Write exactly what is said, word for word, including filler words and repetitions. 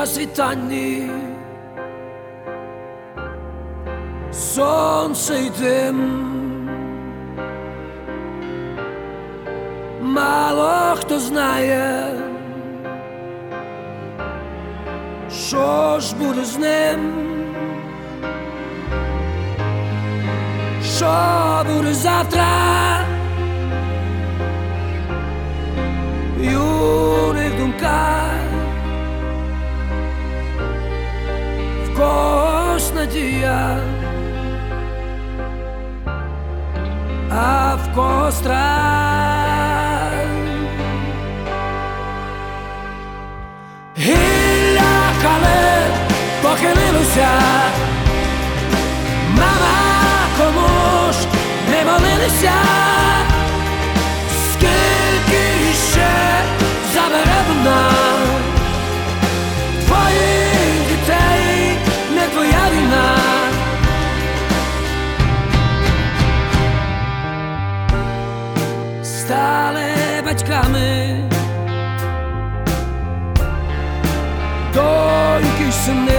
на світанні сонце й дим. Мало хто знає, що ж буде з ним, що буде завтра. І у них думках в когось надія, а в когось страх. Гілля калин похилилося, мама, кому ж не молилися, скільки ще забере вона твоїх дітей, не твоя війна. Стали батьками доньки й сини,